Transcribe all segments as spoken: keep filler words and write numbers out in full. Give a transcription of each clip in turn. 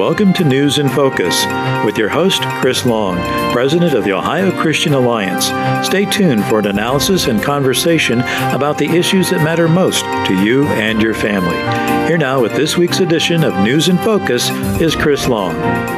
Welcome to News in Focus with your host, Chris Long, President of the Ohio Christian Alliance. Stay tuned for an analysis and conversation about the issues that matter most to you and your family. Here now with this week's edition of News in Focus is Chris Long.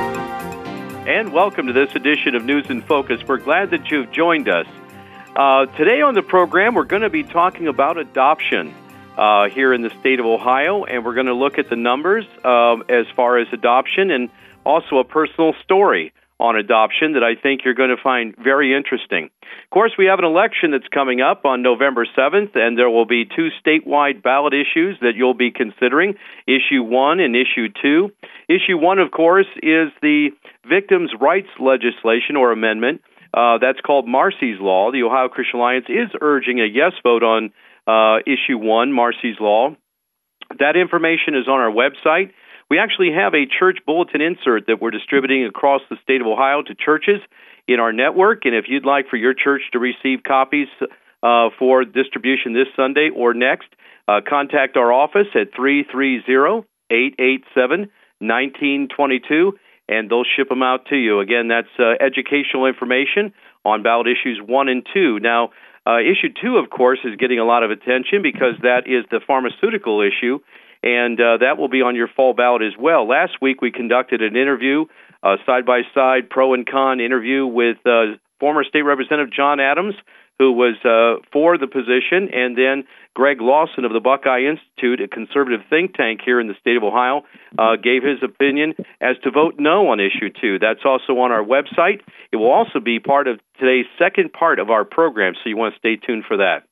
And welcome to this edition of News in Focus. We're glad that you've joined us. Uh, today on the program, we're going to be talking about adoption uh, here in the state of Ohio, and we're going to look at the numbers uh, as far as adoption and also a personal story on adoption that I think you're going to find very interesting. Of course, we have an election that's coming up on November seventh, and there will be two statewide ballot issues that you'll be considering, Issue one and Issue two. Issue one, of course, is the Victims' Rights legislation or amendment. Uh, that's called Marsy's Law. The Ohio Christian Alliance is urging a yes vote on uh, Issue one, Marsy's Law. That information is on our website. We actually have a church bulletin insert that we're distributing across the state of Ohio to churches in our network. And if you'd like for your church to receive copies uh, for distribution this Sunday or next, uh, contact our office at three three zero, eight eight seven, one nine two two, and they'll ship them out to you. Again, that's uh, educational information on ballot issues one and two. Now, uh, issue two, of course, is getting a lot of attention because that is the pharmaceutical issue, and uh, that will be on your fall ballot as well. Last week, we conducted an interview, uh, side-by-side, pro and con interview with uh, former State Representative John Adams, who was uh, for the position, and then Greg Lawson of the Buckeye Institute, a conservative think tank here in the state of Ohio, uh, gave his opinion as to vote no on Issue two. That's also on our website. It will also be part of today's second part of our program, so you want to stay tuned for that.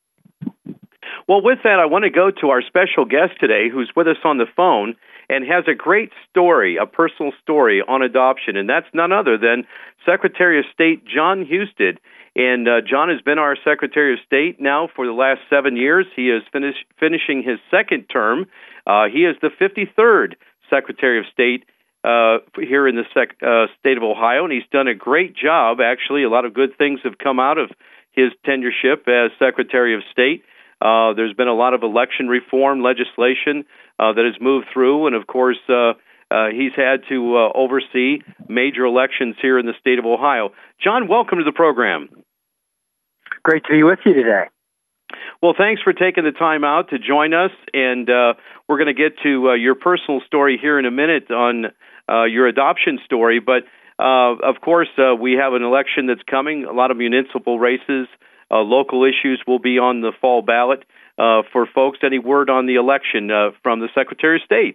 Well, with that, I want to go to our special guest today who's with us on the phone and has a great story, a personal story on adoption, and that's none other than Secretary of State Jon Husted. And uh, John has been our Secretary of State now for the last seven years. He is finish, finishing his second term. Uh, he is the fifty-third Secretary of State uh, here in the sec, uh, state of Ohio, and he's done a great job. Actually, a lot of good things have come out of his tenureship as Secretary of State. Uh, there's been a lot of election reform legislation uh, that has moved through, and of course, uh, uh, he's had to uh, oversee major elections here in the state of Ohio. John, welcome to the program. Great to be with you today. Well, thanks for taking the time out to join us, and uh, we're going to get to uh, your personal story here in a minute on uh, your adoption story, but uh, of course, uh, we have an election that's coming, a lot of municipal races. Uh, local issues will be on the fall ballot uh, for folks. Any word on the election uh, from the Secretary of State?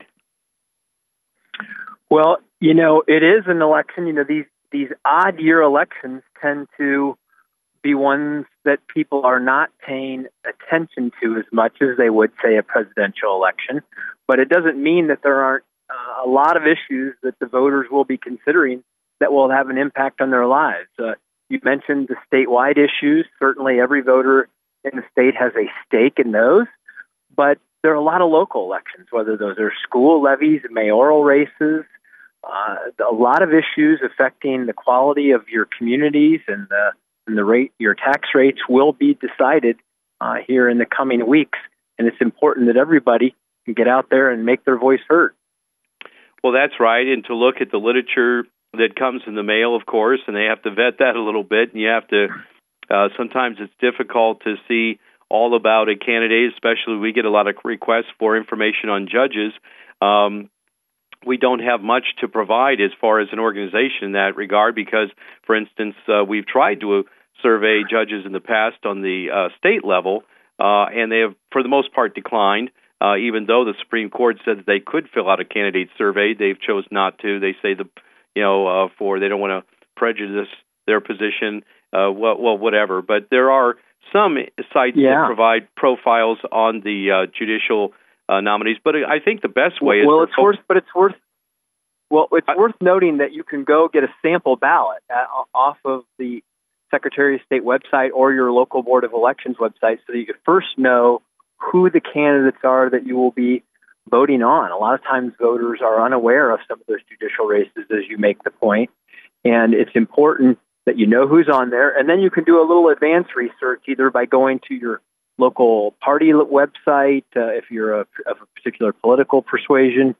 Well, you know, it is an election. You know, these, these odd year elections tend to be ones that people are not paying attention to as much as they would, say, a presidential election. But it doesn't mean that there aren't uh, a lot of issues that the voters will be considering that will have an impact on their lives. Uh, You mentioned the statewide issues. Certainly every voter in the state has a stake in those, but there are a lot of local elections, whether those are school levies, mayoral races, uh, a lot of issues affecting the quality of your communities and the, and the rate, your tax rates will be decided uh, here in the coming weeks. And it's important that everybody can get out there and make their voice heard. Well, that's right. And to look at the literature that comes in the mail, of course, and they have to vet that a little bit, and you have to, uh, sometimes it's difficult to see all about a candidate, especially we get a lot of requests for information on judges. Um, we don't have much to provide as far as an organization in that regard because, for instance, uh, we've tried to survey judges in the past on the uh, state level, uh, and they have, for the most part, declined. Uh, even though the Supreme Court said that they could fill out a candidate survey, they've chose not to. They say the You know, uh, for they don't want to prejudice their position, uh, well, well, whatever. But there are some sites yeah. that provide profiles on the uh, judicial uh, nominees. But I think the best way is well, it's folks- worth, but it's worth, well, it's I, worth noting that you can go get a sample ballot at, off of the Secretary of State website or your local Board of Elections website, so that you can first know who the candidates are that you will be voting on. A lot of times voters are unaware of some of those judicial races, as you make the point, and it's important that you know who's on there, and then you can do a little advanced research either by going to your local party website, uh, if you're a, of a particular political persuasion,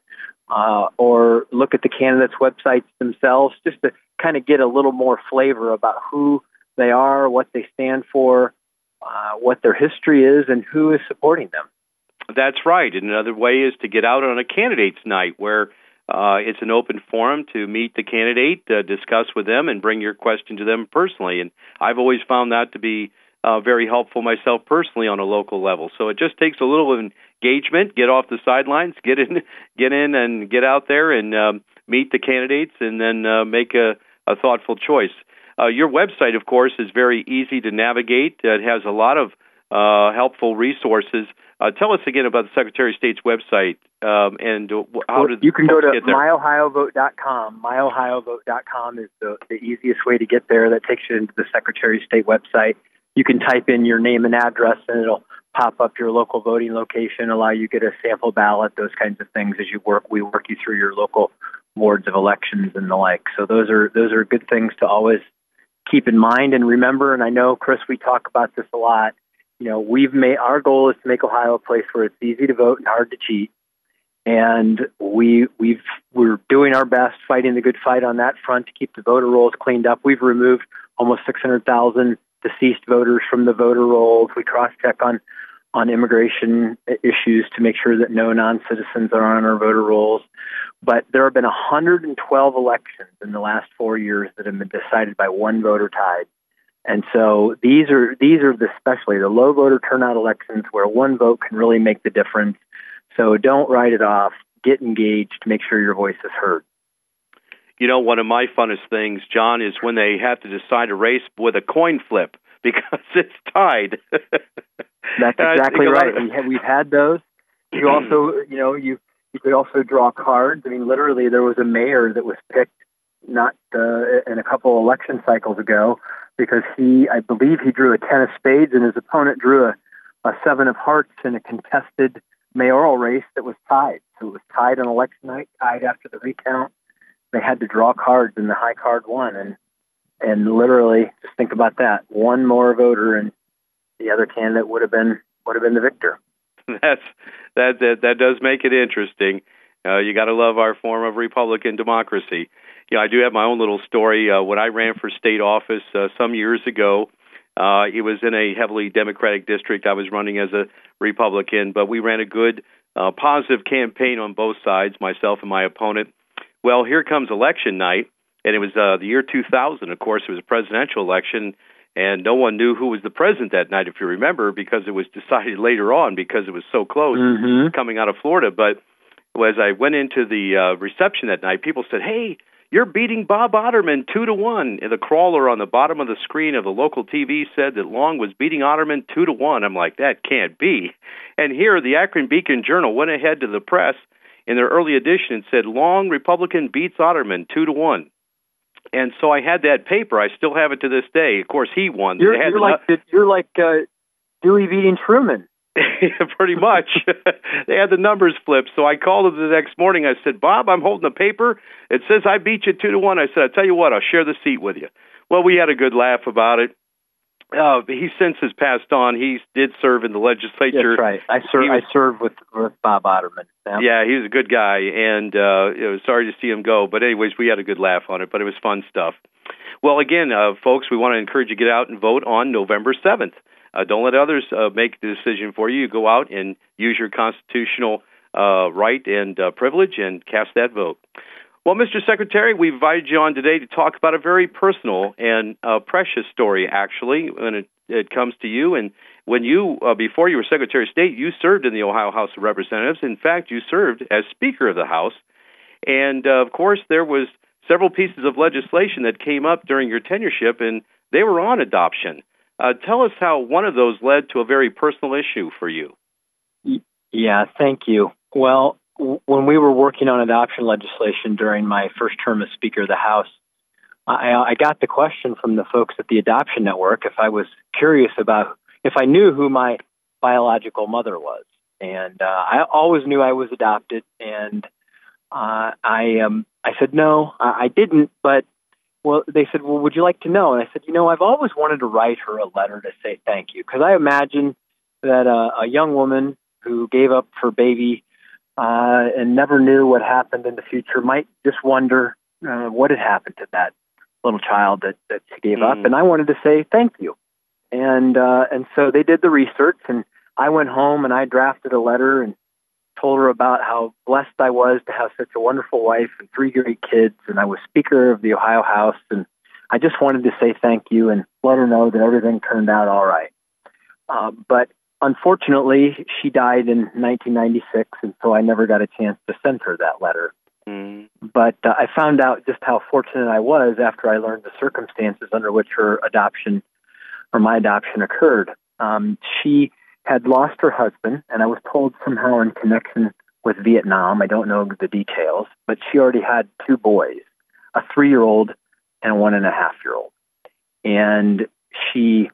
uh, or look at the candidates' websites themselves, just to kind of get a little more flavor about who they are, what they stand for, uh, what their history is, and who is supporting them. That's right. And another way is to get out on a candidates' night where uh, it's an open forum to meet the candidate, uh, discuss with them, and bring your question to them personally. And I've always found that to be uh, very helpful myself personally on a local level. So it just takes a little engagement, get off the sidelines, get in, get in, and get out there and um, meet the candidates, and then uh, make a, a thoughtful choice. Uh, your website, of course, is very easy to navigate. It has a lot of uh, helpful resources. Uh, tell us again about the Secretary of State's website um, and how well, did you can go to get there? my ohio vote dot com. my ohio vote dot com is the, the easiest way to get there. That takes you into the Secretary of State website. You can type in your name and address, and it'll pop up your local voting location, allow you to get a sample ballot, those kinds of things as you work. We work you through your local boards of elections and the like. So those are those are good things to always keep in mind and remember. And I know, Chris, we talk about this a lot. You know, we've made our goal is to make Ohio a place where it's easy to vote and hard to cheat. And we we've we're doing our best fighting the good fight on that front to keep the voter rolls cleaned up. We've removed almost six hundred thousand deceased voters from the voter rolls. We cross-check on on immigration issues to make sure that no non-citizens are on our voter rolls. But there have been one hundred twelve elections in the last four years that have been decided by one voter tied. And so these are these are the, especially the low voter turnout elections where one vote can really make the difference. So don't write it off. Get engaged. Make sure your voice is heard. You know, one of my funnest things, John, is when they have to decide a race with a coin flip because it's tied. That's exactly right. We have, we've had those. You also, you know, you you could also draw cards. I mean, literally, there was a mayor that was picked not uh, in a couple election cycles ago because he, I believe, he drew a ten of spades, and his opponent drew a, a seven of hearts in a contested mayoral race that was tied. So it was tied on election night, tied after the recount. They had to draw cards, and the high card won. And and literally, just think about that: one more voter, and the other candidate would have been would have been the victor. That's that that that does make it interesting. Uh, you got to love our form of Republican democracy. You know, I do have my own little story. Uh, when I ran for state office uh, some years ago, uh, it was in a heavily Democratic district. I was running as a Republican, but we ran a good, uh, positive campaign on both sides, myself and my opponent. Well, here comes election night, and it was uh, the year two thousand. Of course, it was a presidential election, and no one knew who was the president that night, if you remember, because it was decided later on because it was so close mm-hmm. coming out of Florida. But as I went into the uh, reception that night, people said, "Hey, you're beating Bob Otterman two to one." And the crawler on the bottom of the screen of the local T V said that Long was beating Otterman two to one. I'm like, that can't be. And here, the Akron Beacon Journal went ahead to the press in their early edition and said, "Long Republican beats Otterman two to one." And so I had that paper. I still have it to this day. Of course, he won. You're, you're like the, you're like uh, Dewey beating Truman. Pretty much. They had the numbers flipped. So I called him the next morning. I said, "Bob, I'm holding a paper. It says I beat you two to one." I said, "I'll tell you what, I'll share the seat with you." Well, we had a good laugh about it. Uh, he since has passed on. He did serve in the legislature. That's right. I, ser- was, I served with, with Bob Otterman. Yeah. yeah, he was a good guy, and uh, it was sorry to see him go. But anyways, we had a good laugh on it, but it was fun stuff. Well, again, uh, folks, we want to encourage you to get out and vote on November seventh. Uh, don't let others uh, make the decision for you. You go out and use your constitutional uh, right and uh, privilege and cast that vote. Well, Mister Secretary, we invited you on today to talk about a very personal and uh, precious story, actually, when it, it comes to you. And when you, uh, before you were Secretary of State, you served in the Ohio House of Representatives. In fact, you served as Speaker of the House. And, uh, of course, there was several pieces of legislation that came up during your tenureship, and they were on adoption. Uh, tell us how one of those led to a very personal issue for you. Yeah, thank you. Well, w- when we were working on adoption legislation during my first term as Speaker of the House, I, I got the question from the folks at the Adoption Network if I was curious about if I knew who my biological mother was. And uh, I always knew I was adopted, and uh, I um, I said, no, I, I didn't, but well, they said, well, would you like to know? And I said, you know, I've always wanted to write her a letter to say thank you, because I imagine that uh, a young woman who gave up her baby uh, and never knew what happened in the future might just wonder uh, what had happened to that little child that, that she gave mm. up. And I wanted to say thank you. And uh, and so they did the research, and I went home and I drafted a letter and told her about how blessed I was to have such a wonderful wife and three great kids, and I was Speaker of the Ohio House, and I just wanted to say thank you and let her know that everything turned out all right. Uh, but unfortunately, she died in nineteen ninety-six, and so I never got a chance to send her that letter. Mm. But uh, I found out just how fortunate I was after I learned the circumstances under which her adoption or my adoption occurred. Um, she had lost her husband, and I was told somehow in connection with Vietnam. I don't know the details, but she already had two boys, a three-year-old and a one-and-a-half-year-old. And she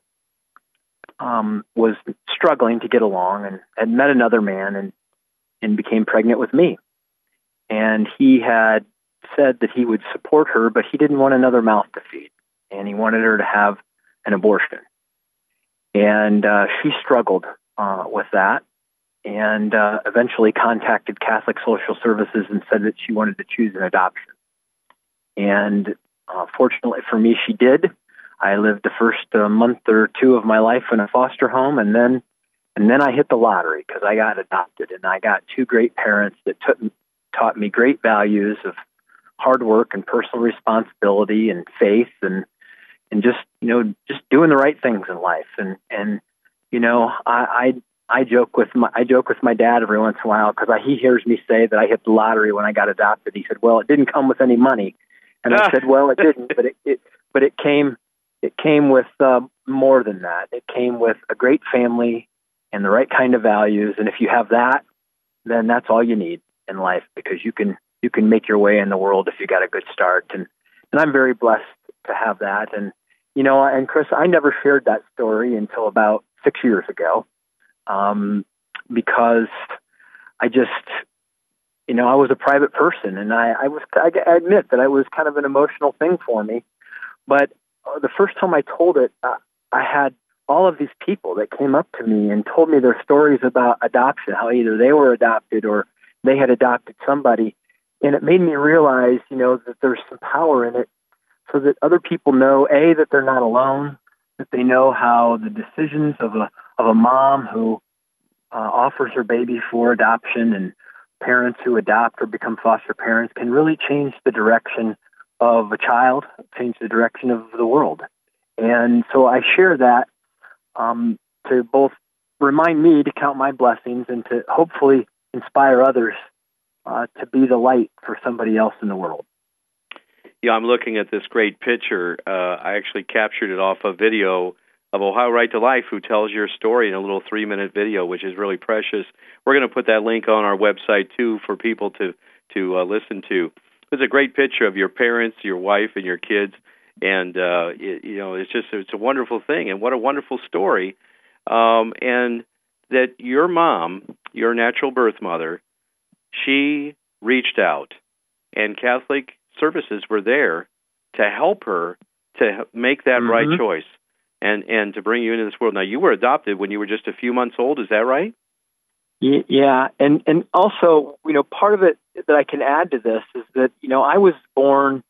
um, was struggling to get along and had met another man and, and became pregnant with me. And he had said that he would support her, but he didn't want another mouth to feed, and he wanted her to have an abortion. And uh, she struggled uh, with that and uh, eventually contacted Catholic Social Services and said that she wanted to choose an adoption. And uh, fortunately for me, she did. I lived the first uh, month or two of my life in a foster home, and then and then I hit the lottery because I got adopted, and I got two great parents that took, taught me great values of hard work and personal responsibility and faith and and just, you know, just doing the right things in life. And, and, you know, I, I, I joke with my, I joke with my dad every once in a while because he hears me say that I hit the lottery when I got adopted. He said, well, it didn't come with any money. And I said, well, it didn't, but it, it but it came, it came with uh, more than that. It came with a great family and the right kind of values. And if you have that, then that's all you need in life, because you can, you can make your way in the world if you got a good start. And, and I'm very blessed to have that. And, you know, and Chris, I never shared that story until about six years ago, um, because I just, you know, I was a private person, and I, I was, I, I admit that it was kind of an emotional thing for me. But uh, the first time I told it, uh, I had all of these people that came up to me and told me their stories about adoption, how either they were adopted or they had adopted somebody. And it made me realize, you know, that there's some power in it, so that other people know, A, that they're not alone, that they know how the decisions of a of a mom who uh, offers her baby for adoption and parents who adopt or become foster parents can really change the direction of a child, change the direction of the world. And so I share that um, to both remind me to count my blessings and to hopefully inspire others uh, to be the light for somebody else in the world. Yeah, I'm looking at this great picture. Uh, I actually captured it off a video of Ohio Right to Life, who tells your story in a little three-minute video, which is really precious. We're going to put that link on our website, too, for people to, to uh, listen to. It's a great picture of your parents, your wife, and your kids, and, uh, it, you know, it's just it's a wonderful thing, and what a wonderful story. Um, and that your mom, your natural birth mother, she reached out, and Catholic Services were there to help her to make that mm-hmm. right choice and, and to bring you into this world. Now, you were adopted when you were just a few months old. Is that right? Yeah. And, and also, you know, part of it that I can add to this is that, you know, I was born,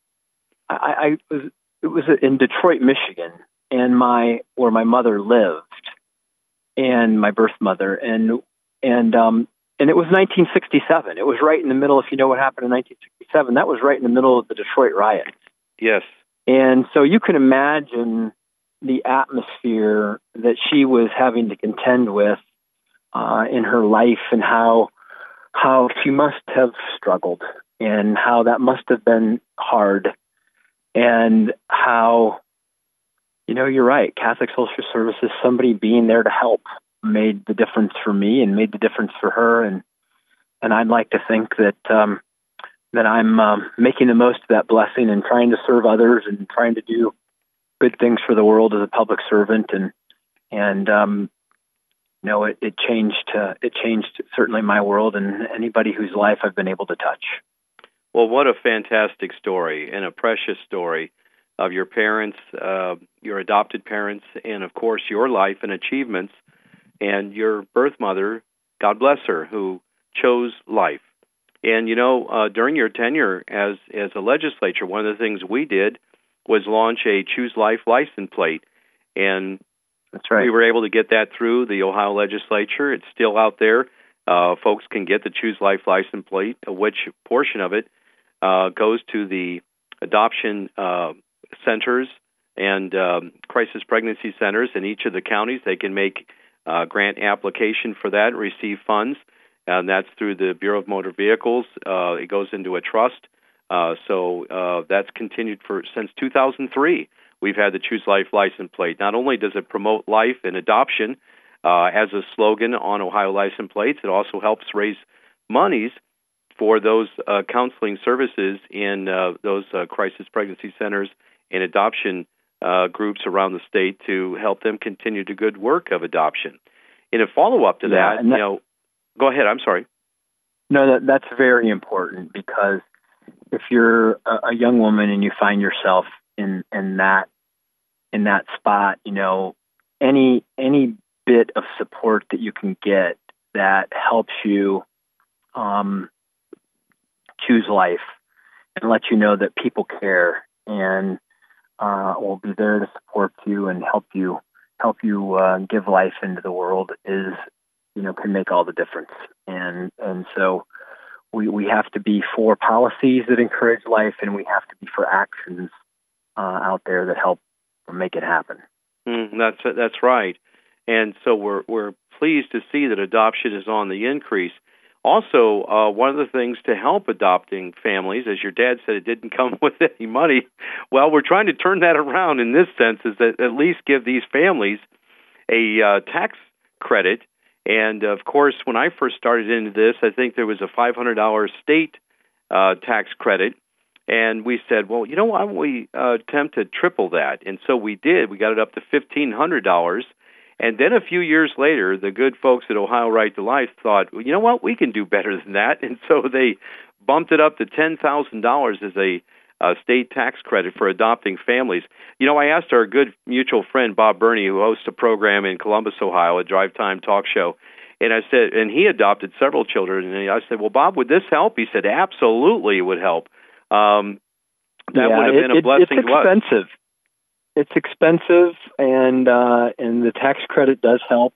I, I was, it was in Detroit, Michigan, and my, where my mother lived, and my birth mother. And, and, um, And it was nineteen sixty-seven. It was right in the middle. If you know what happened in nineteen sixty-seven, that was right in the middle of the Detroit riots. Yes. And so you can imagine the atmosphere that she was having to contend with uh, in her life, and how how she must have struggled, and how that must have been hard, and how, you know, you're right, Catholic Social Services, somebody being there to help, made the difference for me and made the difference for her. And, and I'd like to think that, um, that I'm um, making the most of that blessing and trying to serve others and trying to do good things for the world as a public servant. And, and, um, you know, it, it changed, uh, it changed certainly my world and anybody whose life I've been able to touch. Well, what a fantastic story, and a precious story of your parents, uh, your adopted parents, and of course your life and achievements. And your birth mother, God bless her, who chose life. And, you know, uh, during your tenure as, as a legislature, one of the things we did was launch a Choose Life license plate. And that's right. We were able to get that through the Ohio legislature. It's still out there. Uh, folks can get the Choose Life license plate, which portion of it uh, goes to the adoption uh, centers and um, crisis pregnancy centers in each of the counties. They can make uh, grant application for that and receive funds, and that's through the Bureau of Motor Vehicles. Uh, it goes into a trust. Uh, so uh, that's continued for since two thousand three. We've had the Choose Life license plate. Not only does it promote life and adoption uh, as a slogan on Ohio license plates, it also helps raise monies for those uh, counseling services in uh, those uh, crisis pregnancy centers and adoption uh, groups around the state to help them continue the good work of adoption. In a follow-up to yeah, that, that, you know, go ahead. I'm sorry. No, that, that's very important, because if you're a, a young woman and you find yourself in, in that in that spot, you know, any any bit of support that you can get that helps you um, choose life and let you know that people care and uh, will be there to support you and help you help you uh, give life into the world is, you know, can make all the difference. And and so we we have to be for policies that encourage life, and we have to be for actions uh, out there that help make it happen. Mm, that's that's right. And so we're we're pleased to see that adoption is on the increase. Also, uh, one of the things to help adopting families, as your dad said, it didn't come with any money. Well, we're trying to turn that around in this sense, is that at least give these families a uh, tax credit. And of course, when I first started into this, I think there was a five hundred dollars state uh, tax credit. And we said, well, you know, why don't we uh, attempt to triple that? And so we did. We got it up to fifteen hundred dollars. And then a few years later, the good folks at Ohio Right to Life thought, well, you know what, we can do better than that. And so they bumped it up to ten thousand dollars as a uh, state tax credit for adopting families. You know, I asked our good mutual friend, Bob Burney, who hosts a program in Columbus, Ohio, a drive time talk show. And I said, and he adopted several children. And I said, well, Bob, would this help? He said, absolutely, it would help. Um, that yeah, would have been it, a blessing it's to us. Expensive. It's expensive, and uh, and the tax credit does help.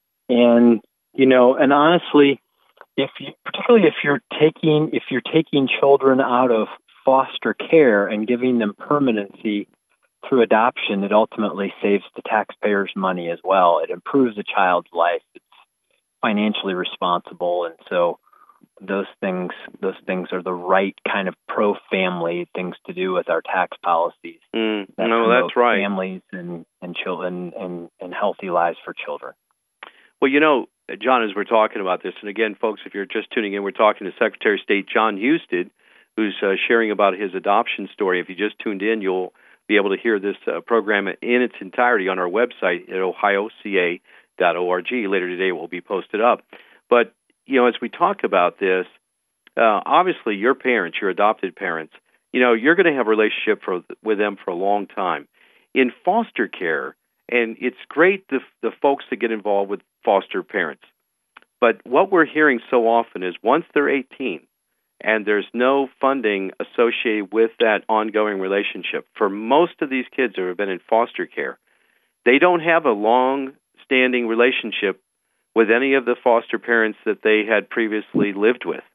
And you know, and honestly, if you, particularly if you're taking if you're taking children out of foster care and giving them permanency through adoption, it ultimately saves the taxpayers money as well. It improves a child's life. It's financially responsible, and so those things those things are the right kind of pro-family things to do with our tax policies. Mm, that no, that's right. Families and, and children and, and healthy lives for children. Well, you know, John, as we're talking about this, and again, folks, if you're just tuning in, we're talking to Secretary of State John Husted, who's uh, sharing about his adoption story. If you just tuned in, you'll be able to hear this uh, program in its entirety on our website at ohio c a dot org. Later today, it will be posted up. But you know, as we talk about this, uh, obviously your parents, your adopted parents, you know, you're going to have a relationship for, with them for a long time. In foster care, and it's great the, the folks that get involved with foster parents, but what we're hearing so often is once they're eighteen and there's no funding associated with that ongoing relationship, for most of these kids who have been in foster care, they don't have a long-standing relationship with any of the foster parents that they had previously lived with.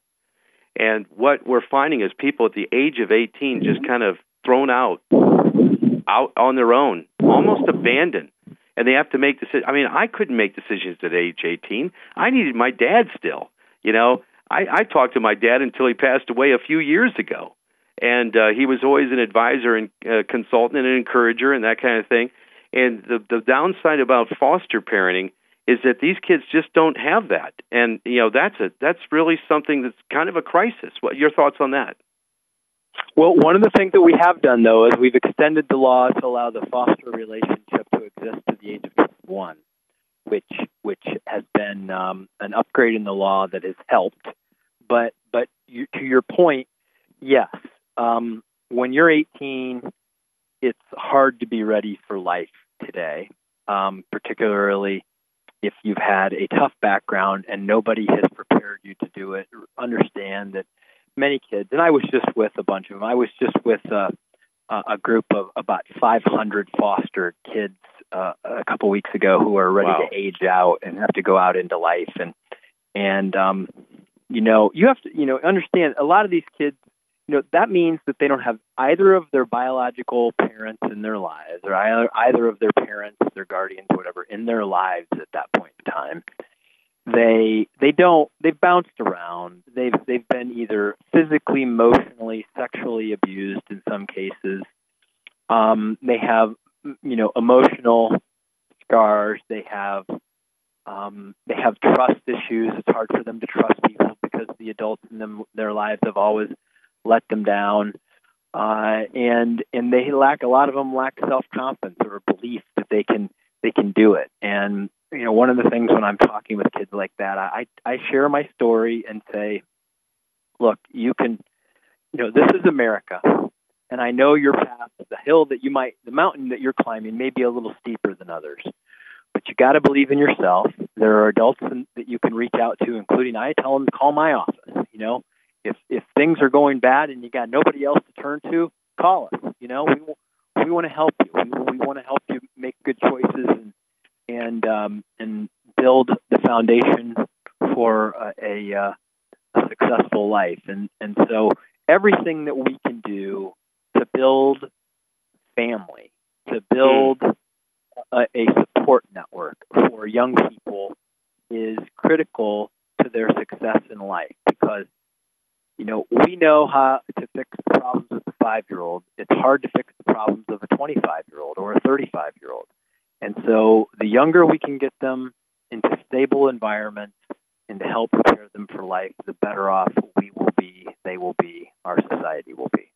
And what we're finding is people at the age of eighteen just kind of thrown out, out on their own, almost abandoned. And they have to make decisions. I mean, I couldn't make decisions at age eighteen. I needed my dad still. You know, I, I talked to my dad until he passed away a few years ago. And uh, he was always an advisor and uh, consultant and an encourager and that kind of thing. And the, the downside about foster parenting is that these kids just don't have that. And, you know, that's a, that's really something that's kind of a crisis. What your thoughts on that? Well, one of the things that we have done, though, is we've extended the law to allow the foster relationship to exist to the age of twenty-one, which which has been um, an upgrade in the law that has helped. But but you, to your point, yes, um, when you're eighteen, it's hard to be ready for life today, um, particularly if you've had a tough background and nobody has prepared you to do it understand that many kids, and I was just with a bunch of them. I was just with uh, a group of about five hundred foster kids uh, a couple weeks ago who are ready Wow. to age out and have to go out into life. And, and um, you know, you have to, you know, understand a lot of these kids, you know, that means that they don't have either of their biological parents in their lives, or either, either of their parents, their guardians, whatever, in their lives at that point in time. They they don't they've bounced around. They've they've been either physically, emotionally, sexually abused in some cases. Um, they have you know emotional scars. They have um, they have trust issues. It's hard for them to trust people because the adults in them their lives have always let them down, uh, and and they lack a lot of them lack self confidence or belief that they can they can do it. And you know, one of the things when I'm talking with kids like that, I, I share my story and say, look, you can, you know, this is America, and I know your path, the hill that you might, the mountain that you're climbing may be a little steeper than others, but you got to believe in yourself. There are adults in, that you can reach out to, including I tell them to call my office. You know, if if things are going bad and you got nobody else to turn to, call us. You know, we we want to help you. We, we want to help you make good choices and. and um, and build the foundation for a, a, uh, a successful life. And, and so everything that we can do to build family, to build a, a support network for young people is critical to their success in life, because, you know, we know how to fix the problems of the five-year-old. It's hard to fix the problems of a twenty-five-year-old or a thirty-five-year-old. And so the younger we can get them into stable environments and to help prepare them for life, the better off we will be, they will be, our society will be.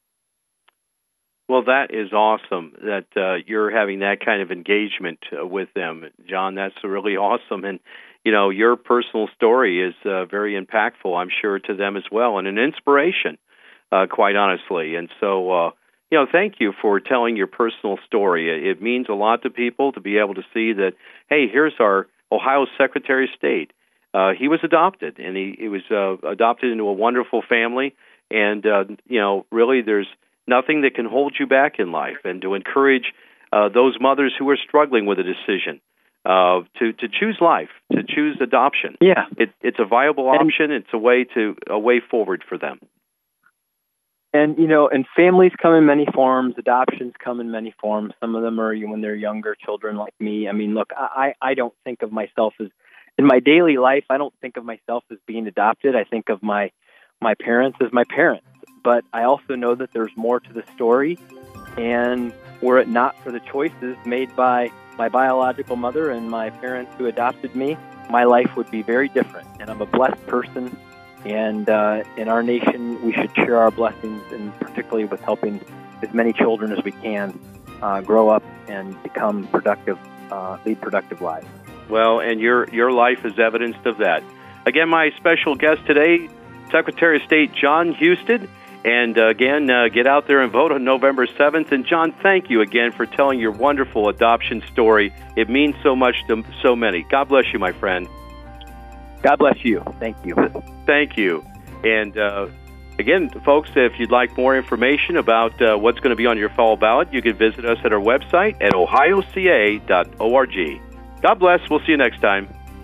Well, that is awesome that uh, you're having that kind of engagement uh, with them, John. That's really awesome. And, you know, your personal story is uh, very impactful, I'm sure, to them as well, and an inspiration, uh, quite honestly. And so, uh, you know, thank you for telling your personal story. It means a lot to people to be able to see that, hey, here's our Ohio Secretary of State. Uh, he was adopted, and he, he was uh, adopted into a wonderful family. And, uh, you know, really there's nothing that can hold you back in life, and to encourage uh, those mothers who are struggling with a decision uh, to, to choose life, to choose adoption. Yeah. It, it's a viable option. It's a way to a way forward for them. And, you know, and families come in many forms. Adoptions come in many forms. Some of them are when they're younger children like me. I mean, look, I, I don't think of myself as, in my daily life, I don't think of myself as being adopted. I think of my, my parents as my parents. But I also know that there's more to the story. And were it not for the choices made by my biological mother and my parents who adopted me, my life would be very different. And I'm a blessed person. And uh, in our nation, we should share our blessings, and particularly with helping as many children as we can uh, grow up and become productive, uh, lead productive lives. Well, and your your life is evidenced of that. Again, my special guest today, Secretary of State John Husted. And uh, again, uh, get out there and vote on November seventh. And John, thank you again for telling your wonderful adoption story. It means so much to so many. God bless you, my friend. God bless you. Thank you. Thank you. And uh, again, folks, if you'd like more information about uh, what's going to be on your fall ballot, you can visit us at our website at ohio c a dot org. God bless. We'll see you next time.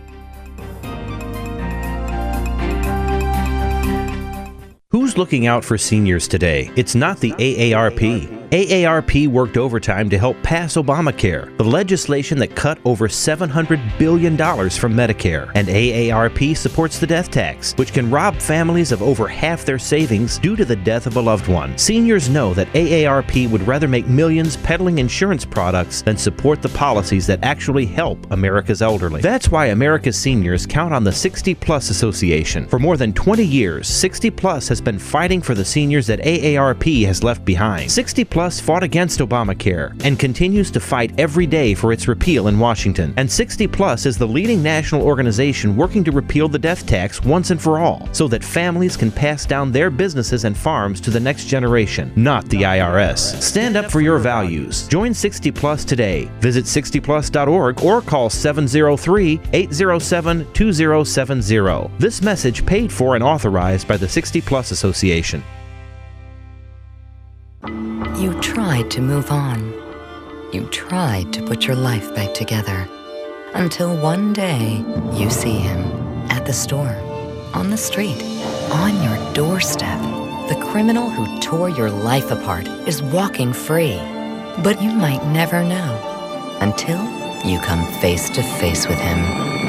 Who's looking out for seniors today? It's not the A A R P. A A R P worked overtime to help pass Obamacare, the legislation that cut over seven hundred billion dollars from Medicare. And A A R P supports the death tax, which can rob families of over half their savings due to the death of a loved one. Seniors know that A A R P would rather make millions peddling insurance products than support the policies that actually help America's elderly. That's why America's seniors count on the sixty plus Association. For more than twenty years, sixty plus has been fighting for the seniors that A A R P has left behind. sixty plus Plus fought against Obamacare and continues to fight every day for its repeal in Washington. And sixty plus is the leading national organization working to repeal the death tax once and for all, so that families can pass down their businesses and farms to the next generation, not the I R S. Stand up for your values. Join sixty plus today. Visit sixty plus dot org or call seven oh three, eight oh seven, two oh seven oh. This message paid for and authorized by the sixty plus Association. You tried to move on. You tried to put your life back together. Until one day, you see him at the store, on the street, on your doorstep. The criminal who tore your life apart is walking free. But you might never know until you come face to face with him.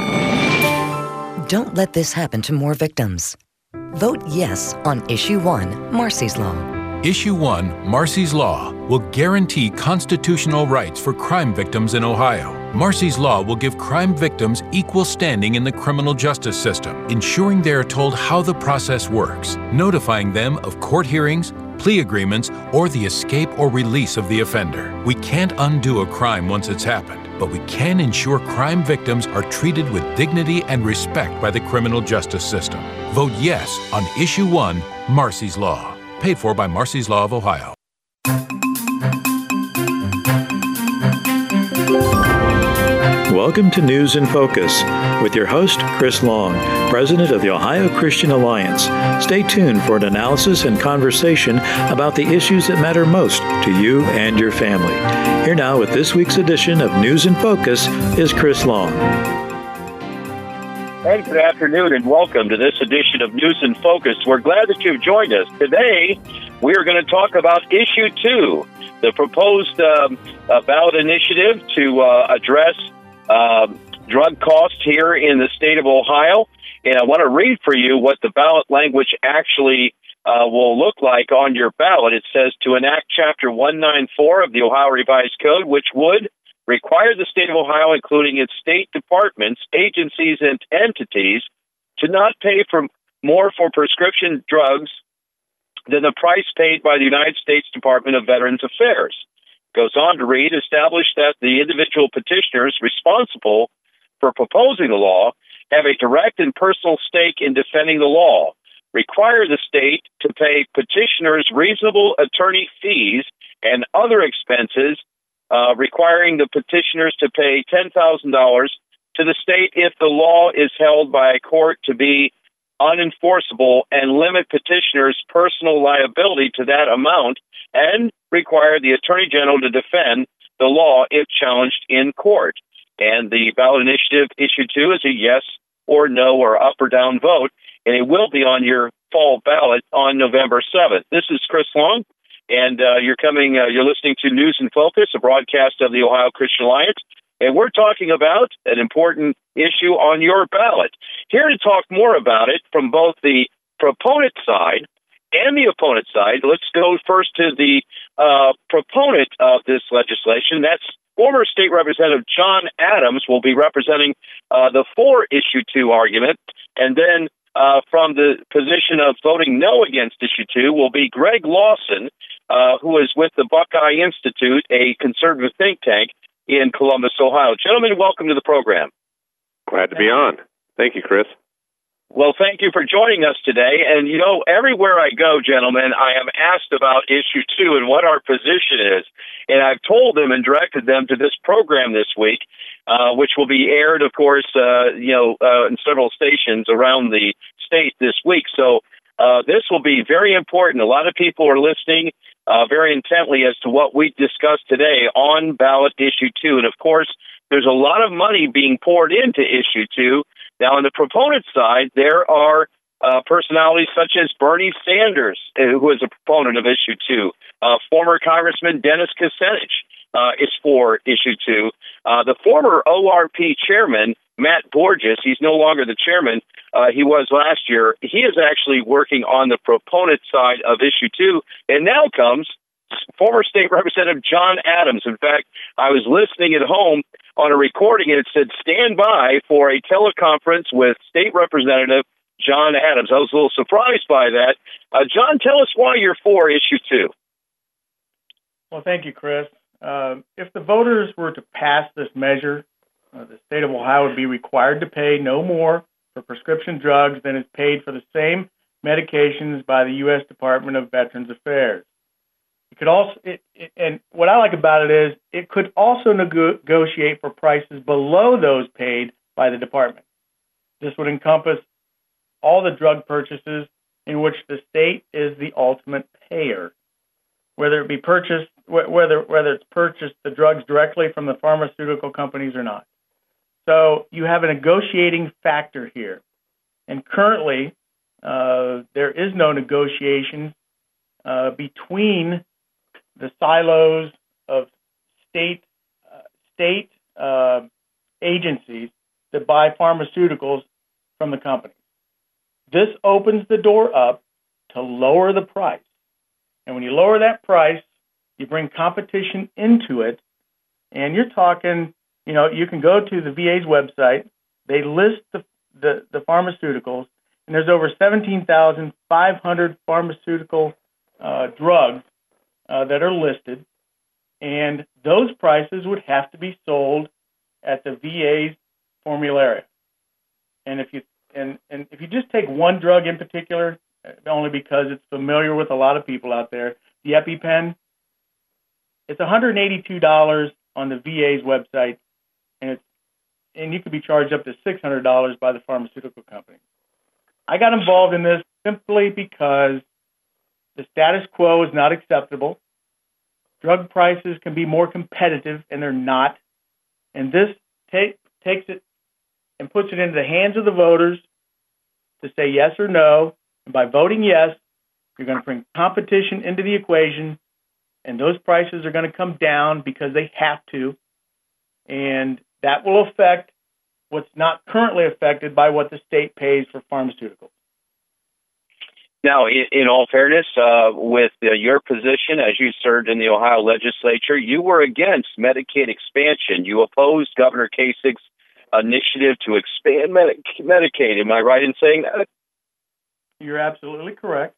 Don't let this happen to more victims. Vote yes on Issue one, Marsy's Law. Issue one, Marsy's Law, will guarantee constitutional rights for crime victims in Ohio. Marsy's Law will give crime victims equal standing in the criminal justice system, ensuring they are told how the process works, notifying them of court hearings, plea agreements, or the escape or release of the offender. We can't undo a crime once it's happened, but we can ensure crime victims are treated with dignity and respect by the criminal justice system. Vote yes on Issue one, Marsy's Law. Paid for by Marsy's Law of Ohio. Welcome to News in Focus with your host, Chris Long, President of the Ohio Christian Alliance. Stay tuned for an analysis and conversation about the issues that matter most to you and your family. Here now with this week's edition of News in Focus is Chris Long. Hey, good afternoon and welcome to this edition of News in Focus. We're glad that you've joined us. Today, we are going to talk about Issue two, the proposed um, uh, ballot initiative to uh, address uh, drug costs here in the state of Ohio. And I want to read for you what the ballot language actually uh, will look like on your ballot. It says to enact Chapter one ninety-four of the Ohio Revised Code, which would require the state of Ohio, including its state departments, agencies, and entities, to not pay for more for prescription drugs than the price paid by the United States Department of Veterans Affairs. It goes on to read, establish that the individual petitioners responsible for proposing the law have a direct and personal stake in defending the law, require the state to pay petitioners reasonable attorney fees and other expenses, Uh, requiring the petitioners to pay ten thousand dollars to the state if the law is held by a court to be unenforceable, and limit petitioners' personal liability to that amount, and require the Attorney General to defend the law if challenged in court. And the ballot initiative issue two is a yes or no or up or down vote, and it will be on your fall ballot on November seventh. This is Chris Long. And uh, you're coming, uh, you're listening to News in Focus, a broadcast of the Ohio Christian Alliance, and we're talking about an important issue on your ballot. Here to talk more about it from both the proponent side and the opponent side, let's go first to the uh, proponent of this legislation. That's former State Representative John Adams will be representing uh, the for Issue two argument, and then uh, from the position of voting no against Issue two will be Greg Lawson, Uh, who is with the Buckeye Institute, a conservative think tank in Columbus, Ohio. Gentlemen, welcome to the program. Glad to be on. Thank you, Chris. Well, thank you for joining us today. And, you know, everywhere I go, gentlemen, I am asked about Issue two and what our position is. And I've told them and directed them to this program this week, uh, which will be aired, of course, uh, you know, uh, in several stations around the state this week. So uh, this will be very important. A lot of people are listening Uh, very intently as to what we discussed today on ballot Issue two. And, of course, there's a lot of money being poured into Issue two. Now, on the proponent side, there are uh, personalities such as Bernie Sanders, uh, who is a proponent of Issue two. Uh, former Congressman Dennis Kucinich uh, is for Issue two. Uh, the former O R P chairman, Matt Borges, he's no longer the chairman, uh, he was last year. He is actually working on the proponent side of Issue two. And now comes former State Representative John Adams. In fact, I was listening at home on a recording, and it said, stand by for a teleconference with State Representative John Adams. I was a little surprised by that. Uh, John, tell us why you're for Issue two. Well, thank you, Chris. Uh, if the voters were to pass this measure, uh, the state of Ohio would be required to pay no more for prescription drugs than is paid for the same medications by the U S Department of Veterans Affairs. It could also, it, it, and what I like about it is, it could also nego- negotiate for prices below those paid by the department. This would encompass all the drug purchases in which the state is the ultimate payer, whether it be purchased, wh- whether whether it's purchased the drugs directly from the pharmaceutical companies or not. So you have a negotiating factor here, and currently uh, there is no negotiation uh, between the silos of state uh, state uh, agencies that buy pharmaceuticals from the companies. This opens the door up to lower the price. And when you lower that price, you bring competition into it. And you're talking, you know, you can go to the V A's website. They list the, the, the pharmaceuticals, and there's over seventeen thousand five hundred pharmaceutical uh, drugs uh, that are listed. And those prices would have to be sold at the V A's formulary. And if you and, and if you just take one drug in particular, only because it's familiar with a lot of people out there, the EpiPen, it's one hundred eighty-two dollars on the V A's website, and it's and you could be charged up to six hundred dollars by the pharmaceutical company. I got involved in this simply because the status quo is not acceptable. Drug prices can be more competitive, and they're not. And this take, takes it and puts it into the hands of the voters to say yes or no. And by voting yes, you're going to bring competition into the equation, and those prices are going to come down because they have to. And that will affect what's not currently affected by what the state pays for pharmaceuticals. Now, in, in all fairness, uh, with uh, your position as you served in the Ohio legislature, you were against Medicaid expansion. You opposed Governor Kasich's initiative to expand Medi- Medicaid. Am I right in saying that? You're absolutely correct.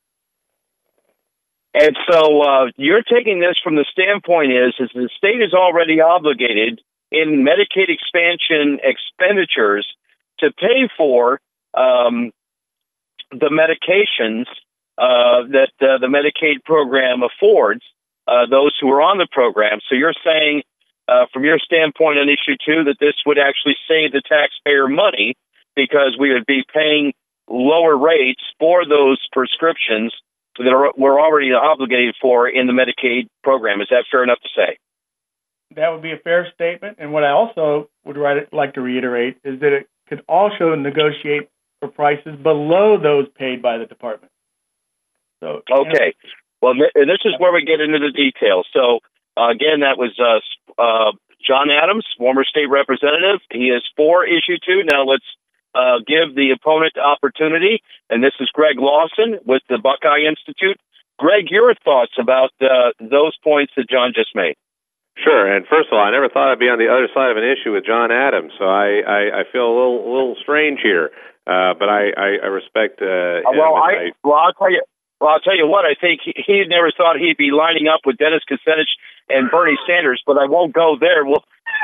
And so uh, you're taking this from the standpoint is, is the state is already obligated in Medicaid expansion expenditures to pay for um, the medications uh, that uh, the Medicaid program affords uh, those who are on the program. So you're saying, uh, from your standpoint on issue two, that this would actually save the taxpayer money because we would be paying lower rates for those prescriptions that are, we're already obligated for in the Medicaid program. Is that fair enough to say? That would be a fair statement. And what I also would write, like to reiterate is that it could also negotiate for prices below those paid by the department. So, okay. You know, well, this is where we get into the details. So, uh, again, that was uh, uh, John Adams, former state representative. He is for issue two. Now let's uh, give the opponent opportunity. And this is Greg Lawson with the Buckeye Institute. Greg, your thoughts about uh, those points that John just made? Sure. And first of all, I never thought I'd be on the other side of an issue with John Adams, so I, I, I feel a little a little strange here. Uh, but I, I, I respect. Uh, well, him I, I well, I'll tell you. Well, I'll tell you what. I think he, he never thought he'd be lining up with Dennis Kucinich and Bernie Sanders, but I won't go there. Well,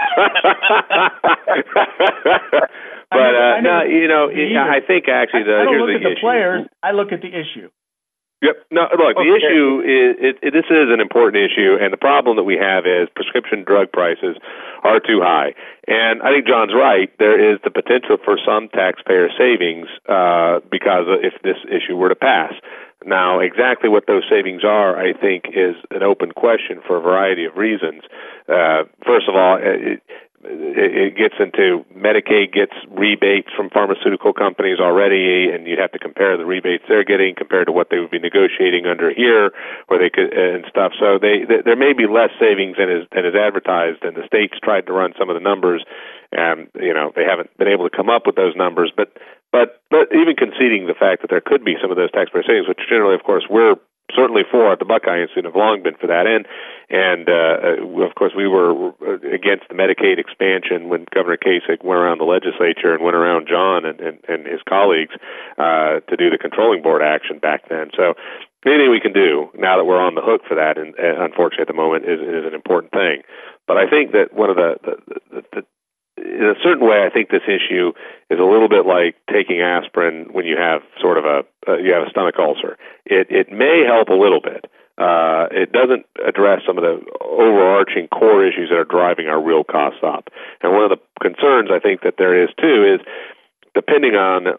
but uh, no, you know, I think actually the I don't here's look the at the issue. players. I look at the issue. Yep. No, look, the Okay. issue is, it, it, this is an important issue, and the problem that we have is prescription drug prices are too high. And I think John's right. There is the potential for some taxpayer savings uh, because if this issue were to pass. Now, exactly what those savings are, I think, is an open question for a variety of reasons. Uh, first of all, it, it gets into Medicaid gets rebates from pharmaceutical companies already, and you'd have to compare the rebates they're getting compared to what they would be negotiating under here, where they could and stuff. So they, they there may be less savings than is than is advertised, and the states tried to run some of the numbers, and you know they haven't been able to come up with those numbers. But but but even conceding the fact that there could be some of those taxpayer savings, which generally, of course, we're certainly for at the Buckeye Institute, have long been for that. And, and uh, of course, we were against the Medicaid expansion when Governor Kasich went around the legislature and went around John and, and, and his colleagues uh, to do the controlling board action back then. So anything we can do now that we're on the hook for that, and, and unfortunately at the moment, is, is an important thing. But I think that one of the, the, the, the in a certain way, I think this issue is a little bit like taking aspirin when you have sort of a uh, you have a stomach ulcer. It it may help a little bit. Uh, it doesn't address some of the overarching core issues that are driving our real costs up. And one of the concerns I think that there is too is depending on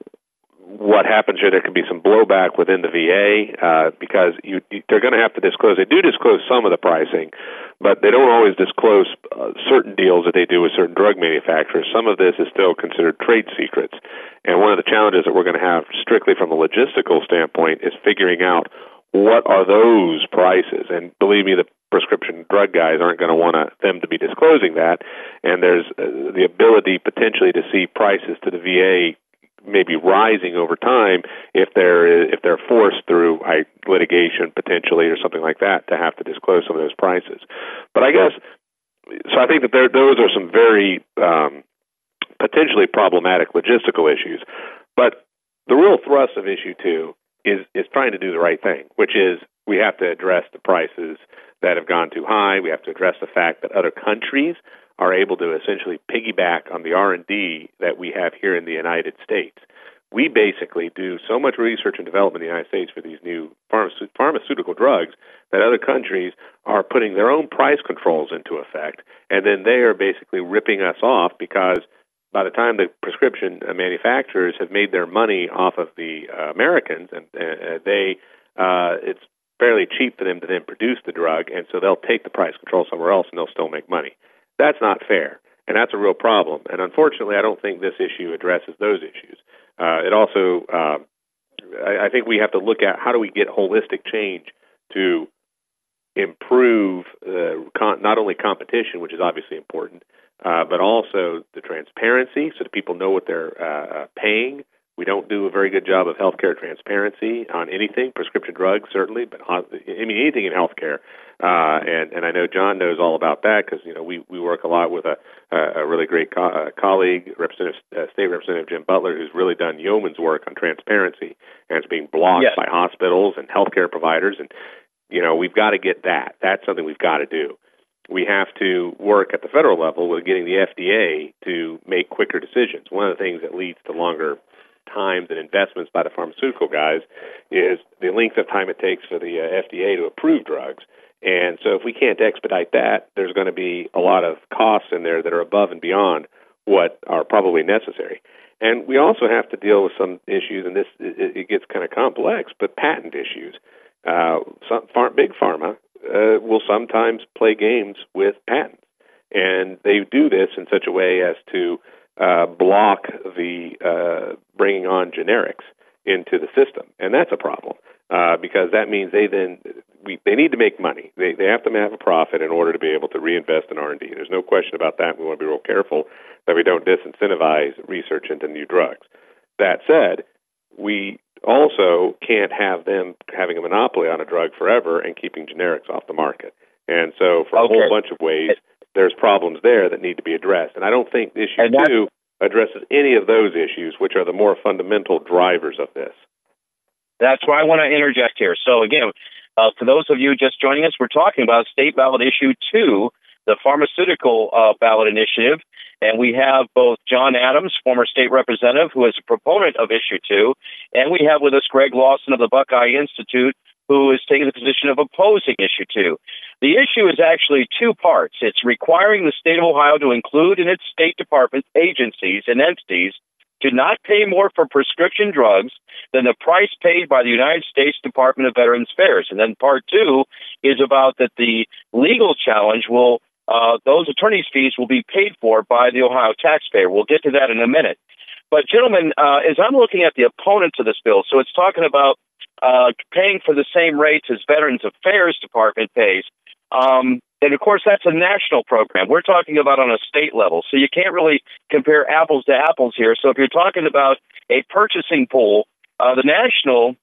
what happens here, there can be some blowback within the V A uh, because you, you, they're going to have to disclose. They do disclose some of the pricing, but they don't always disclose uh, certain deals that they do with certain drug manufacturers. Some of this is still considered trade secrets. And one of the challenges that we're going to have strictly from a logistical standpoint is figuring out what are those prices. And believe me, the prescription drug guys aren't going to want to, them to be disclosing that. And there's uh, the ability potentially to see prices to the V A maybe rising over time if they're if they're forced through uh, litigation potentially or something like that to have to disclose some of those prices. But I guess so. I think that there, those are some very um, potentially problematic logistical issues. But the real thrust of issue two is is trying to do the right thing, which is we have to address the prices that have gone too high. We have to address the fact that other countries are able to essentially piggyback on the R and D that we have here in the United States. We basically do so much research and development in the United States for these new pharmace- pharmaceutical drugs that other countries are putting their own price controls into effect, and then they are basically ripping us off because by the time the prescription manufacturers have made their money off of the uh, Americans, and uh, they uh, it's fairly cheap for them to then produce the drug, and so they'll take the price control somewhere else and they'll still make money. That's not fair, and that's a real problem. And unfortunately, I don't think this issue addresses those issues. Uh, it also, uh, I, I think we have to look at how do we get holistic change to improve uh, con- not only competition, which is obviously important, uh, but also the transparency so that people know what they're uh, paying. We don't do a very good job of healthcare transparency on anything, prescription drugs certainly, but I mean anything in healthcare. Uh, and, and I know John knows all about that because, you know, we, we work a lot with a, a really great co- uh, colleague, Representative, uh, State Representative Jim Butler, who's really done yeoman's work on transparency, and it's being blocked yes. by hospitals and healthcare providers. And, you know, we've got to get that. That's something we've got to do. We have to work at the federal level with getting the F D A to make quicker decisions. One of the things that leads to longer times and investments by the pharmaceutical guys is the length of time it takes for the uh, F D A to approve drugs. And so if we can't expedite that, there's going to be a lot of costs in there that are above and beyond what are probably necessary. And we also have to deal with some issues, and this it, it gets kind of complex, but patent issues. Uh, some far, big pharma uh, will sometimes play games with patents, and they do this in such a way as to uh, block the uh, bringing on generics into the system, and that's a problem uh, because that means they then we, they need to make money. They they have to have a profit in order to be able to reinvest in R and D. There's no question about that. We want to be real careful that we don't disincentivize research into new drugs. That said, we also can't have them having a monopoly on a drug forever and keeping generics off the market. And so for okay. a whole bunch of ways, there's problems there that need to be addressed. And I don't think issue two addresses any of those issues, which are the more fundamental drivers of this. That's why I want to interject here. So again, uh, for those of you just joining us, we're talking about state ballot issue two, the pharmaceutical uh, ballot initiative. And we have both John Adams, former state representative, who is a proponent of issue two, and we have with us Greg Lawson of the Buckeye Institute, who is taking the position of opposing issue two. The issue is actually two parts. It's requiring the state of Ohio to include in its state department agencies and entities to not pay more for prescription drugs than the price paid by the United States Department of Veterans Affairs. And then part two is about that the legal challenge will Uh, those attorney's fees will be paid for by the Ohio taxpayer. We'll get to that in a minute. But, gentlemen, uh, as I'm looking at the opponents of this bill, so it's talking about uh, paying for the same rates as Veterans Affairs Department pays. Um, and, of course, that's a national program. We're talking about on a state level. So you can't really compare apples to apples here. So if you're talking about a purchasing pool, uh, the national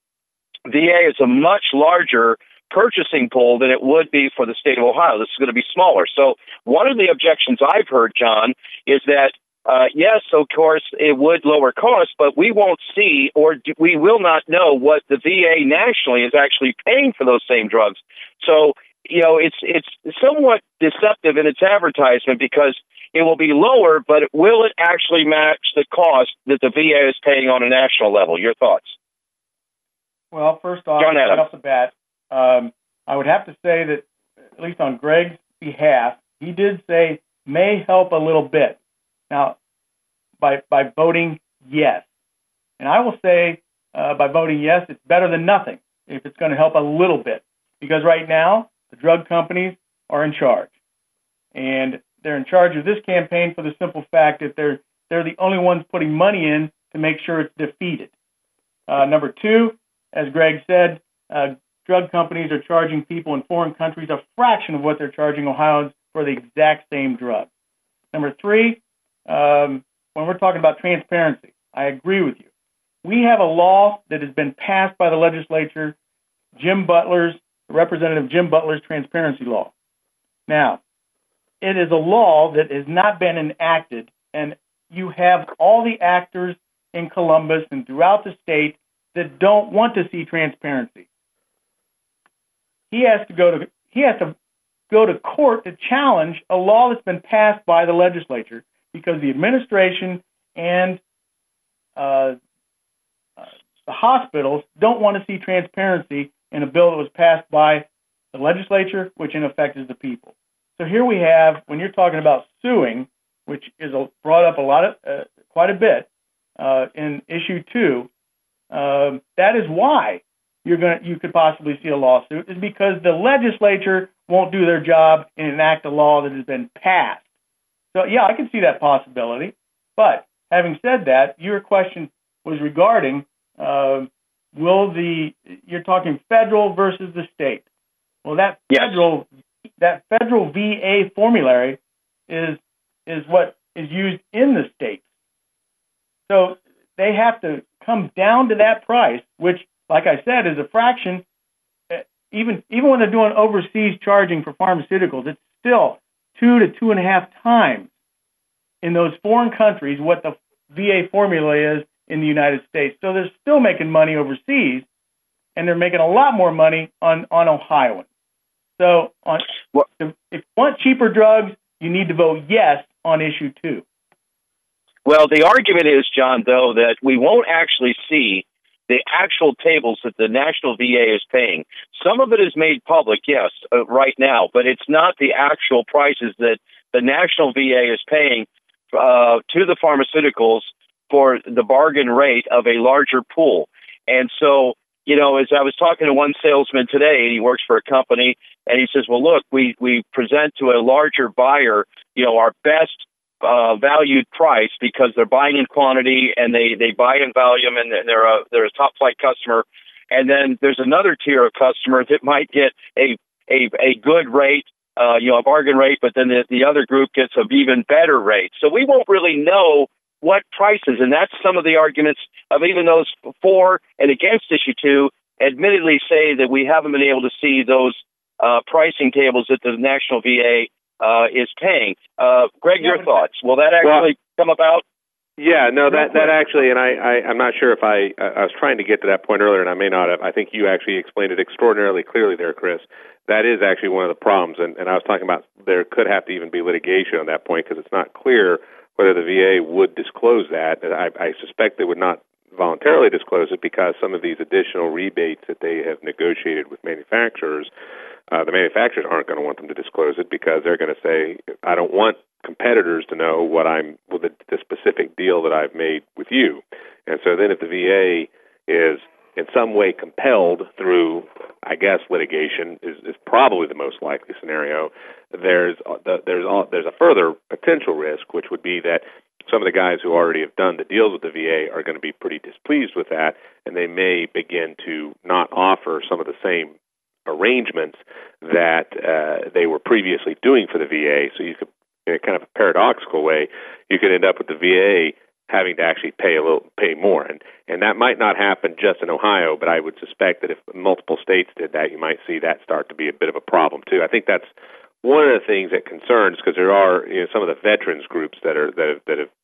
V A is a much larger purchasing pool than it would be for the state of Ohio. This is going to be smaller. So one of the objections I've heard, John, is that uh, yes, of course, it would lower costs, but we won't see or do, we will not know what the V A nationally is actually paying for those same drugs. So, you know, it's it's somewhat deceptive in its advertisement because it will be lower, but will it actually match the cost that the V A is paying on a national level? Your thoughts? Well, first off, John right Adams. off the bat, um, I would have to say that, at least on Greg's behalf, he did say may help a little bit. Now, by by voting yes. And I will say uh, by voting yes, it's better than nothing if it's going to help a little bit. Because right now, the drug companies are in charge. And they're in charge of this campaign for the simple fact that they're they're the only ones putting money in to make sure it's defeated. Uh, number two, as Greg said, uh, drug companies are charging people in foreign countries a fraction of what they're charging Ohioans for the exact same drug. Number three, um, when we're talking about transparency, I agree with you. We have a law that has been passed by the legislature, Jim Butler's, Representative Jim Butler's transparency law. Now, it is a law that has not been enacted, and you have all the actors in Columbus and throughout the state that don't want to see transparency. He has to go to he has to go to court to challenge a law that's been passed by the legislature because the administration and uh, uh, the hospitals don't want to see transparency in a bill that was passed by the legislature, which in effect is the people. So here we have, when you're talking about suing, which is a, brought up a lot of uh, quite a bit uh, in issue two, uh, that is why you're going you could possibly see a lawsuit, is because the legislature won't do their job and enact a law that has been passed. So yeah, I can see that possibility. But having said that, your question was regarding uh, will the you're talking federal versus the state. Well, that yes. federal that federal V A formulary is is what is used in the states. So they have to come down to that price, which, like I said, is a fraction. Even even when they're doing overseas charging for pharmaceuticals, it's still two to two and a half times in those foreign countries what the V A formula is in the United States. So they're still making money overseas, and they're making a lot more money on, on Ohioans. So on, if you want cheaper drugs, you need to vote yes on issue two. Well, the argument is, John, though, that we won't actually see the actual tables that the national V A is paying. Some of it is made public, yes, uh, right now, but it's not the actual prices that the national V A is paying uh, to the pharmaceuticals for the bargain rate of a larger pool. And so, you know, as I was talking to one salesman today, he works for a company, and he says, well, look, we, we present to a larger buyer, you know, our best uh, valued price because they're buying in quantity and they, they buy in volume and they're a, they're a top flight customer. And then there's another tier of customer that might get a, a, a good rate, uh, you know, a bargain rate, but then the, the other group gets an even better rate. So we won't really know what prices, and that's some of the arguments of even those for and against issue two admittedly say that we haven't been able to see those uh, pricing tables that the national V A uh, is paying. Uh, Greg, yeah, your thoughts? Will that actually well, come about? Yeah, no, that that actually, and I, I, I'm not sure if I, I was trying to get to that point earlier, and I may not have. I think you actually explained it extraordinarily clearly there, Chris. That is actually one of the problems, and, and I was talking about there could have to even be litigation on that point because it's not clear whether the V A would disclose that. I, I suspect they would not voluntarily disclose it because some of these additional rebates that they have negotiated with manufacturers, uh, the manufacturers aren't going to want them to disclose it because they're going to say, I don't want competitors to know what I'm, well, the, the specific deal that I've made with you. And so then if the V A is in some way compelled through, I guess, litigation is, is probably the most likely scenario. There's uh, there's uh, there's a further potential risk, which would be that some of the guys who already have done the deals with the V A are going to be pretty displeased with that, and they may begin to not offer some of the same arrangements that uh, they were previously doing for the V A. So you could, in a kind of a paradoxical way, you could end up with the V A having to actually pay a little, pay more, and and that might not happen just in Ohio, but I would suspect that if multiple states did that, you might see that start to be a bit of a problem too. I think that's one of the things that concerns because there are, you know, some of the veterans groups that are that have, that have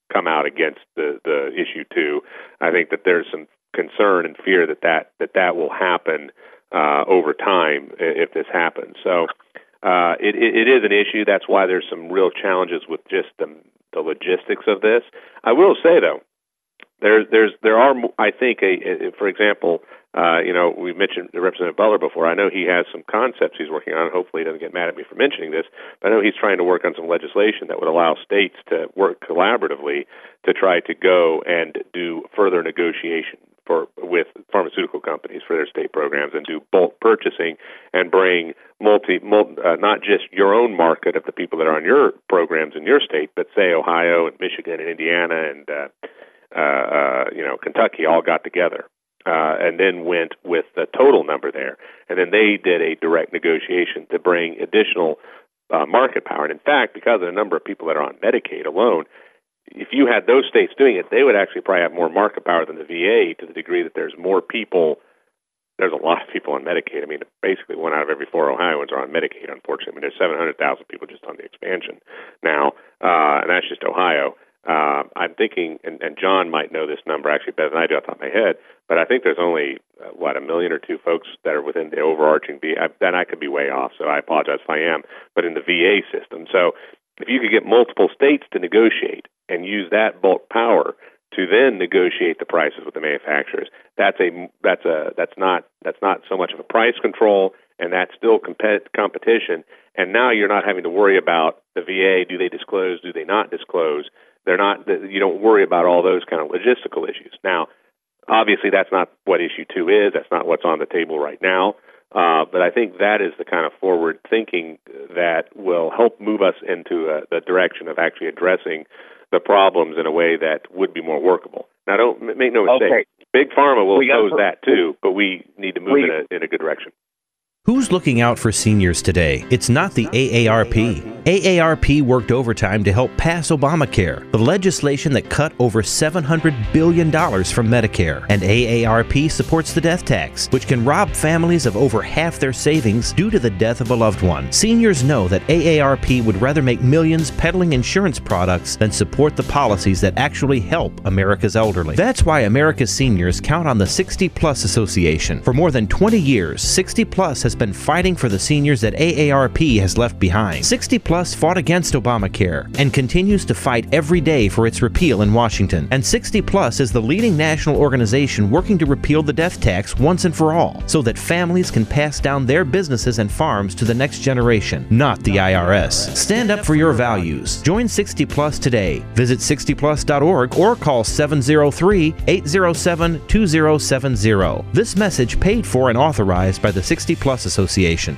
come out against the, the issue two. I think that there's some concern and fear that that, that, that will happen uh, over time if this happens. So uh, it, it is an issue. That's why there's some real challenges with just the, the logistics of this. I will say, though, There's, there's, there are, I think, a, a for example, uh, you know, we mentioned Representative Butler before. I know he has some concepts he's working on. Hopefully he doesn't get mad at me for mentioning this, but I know he's trying to work on some legislation that would allow states to work collaboratively to try to go and do further negotiation for with pharmaceutical companies for their state programs and do bulk purchasing and bring multi, multi uh, not just your own market of the people that are on your programs in your state, but say Ohio and Michigan and Indiana and uh, Uh, uh, you know, Kentucky all got together uh, and then went with the total number there. And then they did a direct negotiation to bring additional uh, market power. And in fact, because of the number of people that are on Medicaid alone, if you had those states doing it, they would actually probably have more market power than the V A to the degree that there's more people. There's a lot of people on Medicaid. I mean, basically one out of every four Ohioans are on Medicaid, unfortunately. I mean, there's seven hundred thousand people just on the expansion now, uh, and that's just Ohio. Uh, I'm thinking, and, and John might know this number actually better than I do off the top of my head, but I think there's only, uh, what, a million or two folks that are within the overarching V A. Then I could be way off, so I apologize if I am, but in the V A system. So if you could get multiple states to negotiate and use that bulk power to then negotiate the prices with the manufacturers, that's a that's a that's not that's not so much of a price control, and that's still compet- competition. And now you're not having to worry about the V A. Do they disclose? Do they not disclose? They're not. You don't worry about all those kind of logistical issues. Now, obviously, that's not what issue two is. That's not what's on the table right now. Uh, but I think that is the kind of forward thinking that will help move us into uh, the direction of actually addressing the problems in a way that would be more workable. Now, don't make no mistake. Okay. Big Pharma will oppose that too, but we need to move we, in a in a good direction. Who's looking out for seniors today? It's not the A A R P. A A R P worked overtime to help pass Obamacare, the legislation that cut over seven hundred billion dollars from Medicare. And A A R P supports the death tax, which can rob families of over half their savings due to the death of a loved one. Seniors know that A A R P would rather make millions peddling insurance products than support the policies that actually help America's elderly. That's why America's seniors count on the sixty plus Association. For more than twenty years, sixty plus has been fighting for the seniors that A A R P has left behind. sixty plus fought against Obamacare and continues to fight every day for its repeal in Washington. And sixty plus is the leading national organization working to repeal the death tax once and for all, so that families can pass down their businesses and farms to the next generation, not the I R S. Stand up for your values. Join sixty plus today. Visit sixty plus dot org or call seven oh three, eight oh seven, two oh seven oh. This message paid for and authorized by the sixty plus Association.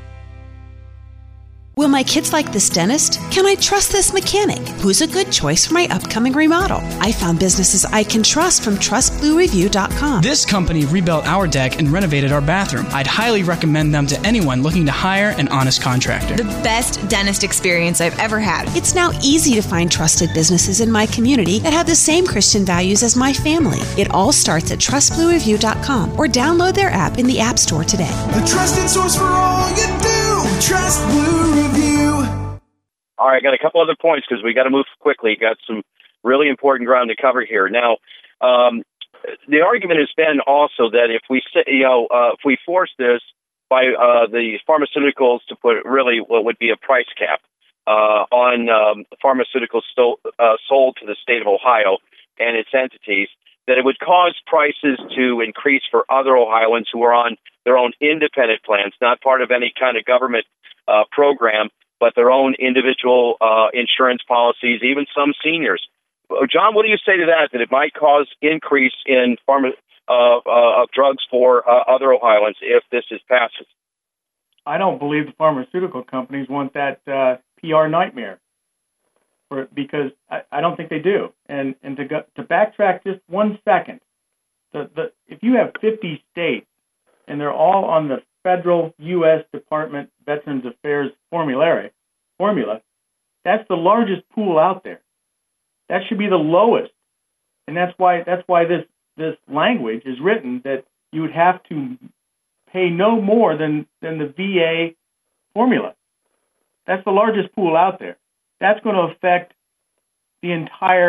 Will my kids like this dentist? Can I trust this mechanic? Who's a good choice for my upcoming remodel? I found businesses I can trust from trust blue review dot com. This company rebuilt our deck and renovated our bathroom. I'd highly recommend them to anyone looking to hire an honest contractor. The best dentist experience I've ever had. It's now easy to find trusted businesses in my community that have the same Christian values as my family. It all starts at trust blue review dot com or download their app in the App Store today. The trusted source for all you do. Trust Blue Review. All right, I got a couple other points because we got to move quickly. Got some really important ground to cover here. Now, um, the argument has been also that if we, you know, uh, if we force this by uh, the pharmaceuticals to put really what would be a price cap uh, on um, pharmaceuticals sto- uh, sold to the state of Ohio and its entities, that it would cause prices to increase for other Ohioans who are on their own independent plans, not part of any kind of government uh, program, but their own individual uh, insurance policies, even some seniors. John, what do you say to that, that it might cause increase in pharma, uh, uh, of drugs for uh, other Ohioans if this is passed? I don't believe the pharmaceutical companies want that uh, P R nightmare, for, because I, I don't think they do. And and to go, to backtrack just one second, the, the if you have fifty states and they're all on the federal U S Department Veterans Affairs formulary formula, that's the largest pool out there. That should be the lowest, and that's why that's why this this language is written that you would have to pay no more than than the V A formula. That's the largest pool out there. That's going to affect the entire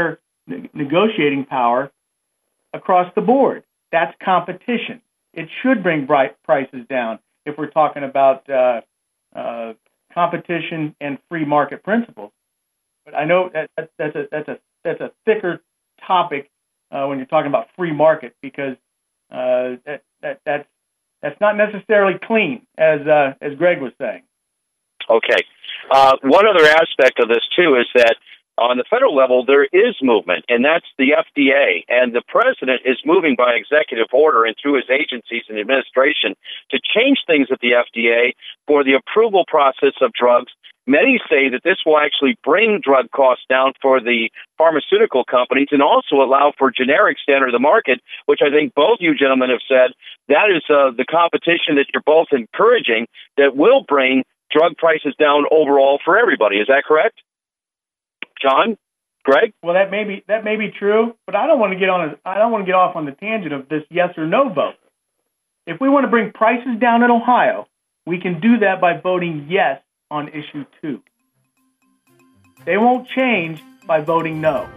ne- negotiating power across the board. That's competition. It should bring bright prices down if we're talking about uh, uh, competition and free market principles. But I know that, that that's a that's a that's a thicker topic uh, when you're talking about free market, because uh, that that that's that's not necessarily clean, as uh, as Greg was saying. Okay. Uh, one other aspect of this too is that on the federal level, there is movement, and that's the F D A. And the president is moving by executive order and through his agencies and administration to change things at the F D A for the approval process of drugs. Many say that this will actually bring drug costs down for the pharmaceutical companies and also allow for generics to enter the market, which I think both you gentlemen have said that is uh, the competition that you're both encouraging that will bring drug prices down overall for everybody. Is that correct? John, Greg? Well, that may be that may be true, but I don't want to get on. A, I don't want to get off on the tangent of this yes or no vote. If we want to bring prices down in Ohio, we can do that by voting yes on issue two. They won't change by voting no.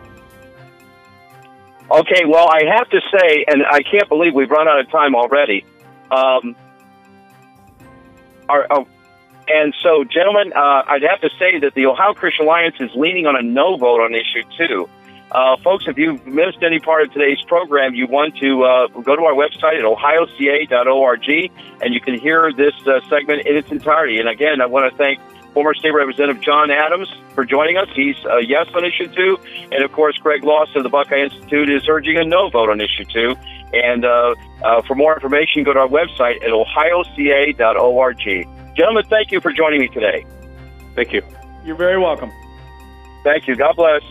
Okay. Well, I have to say, and I can't believe we've run out of time already. Um, our, our And so, gentlemen, uh, I'd have to say that the Ohio Christian Alliance is leaning on a no vote on issue two. Uh, folks, if you've missed any part of today's program, you want to uh, go to our website at ohio c a dot org, and you can hear this uh, segment in its entirety. And again, I want to thank former State Representative John Adams for joining us. He's a yes on issue two. And, of course, Greg Lawson of the Buckeye Institute is urging a no vote on issue two. And uh, uh, for more information, go to our website at ohio c a dot org. Gentlemen, thank you for joining me today. Thank you. You're very welcome. Thank you. God bless.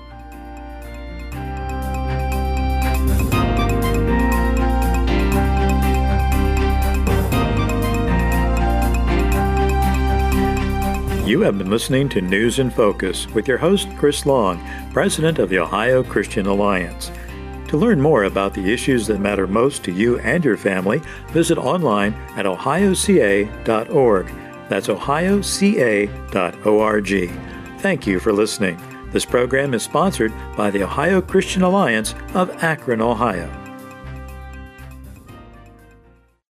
You have been listening to News in Focus with your host, Chris Long, President of the Ohio Christian Alliance. To learn more about the issues that matter most to you and your family, visit online at ohio c a dot org. That's ohio c a dot org. Thank you for listening. This program is sponsored by the Ohio Christian Alliance of Akron, Ohio.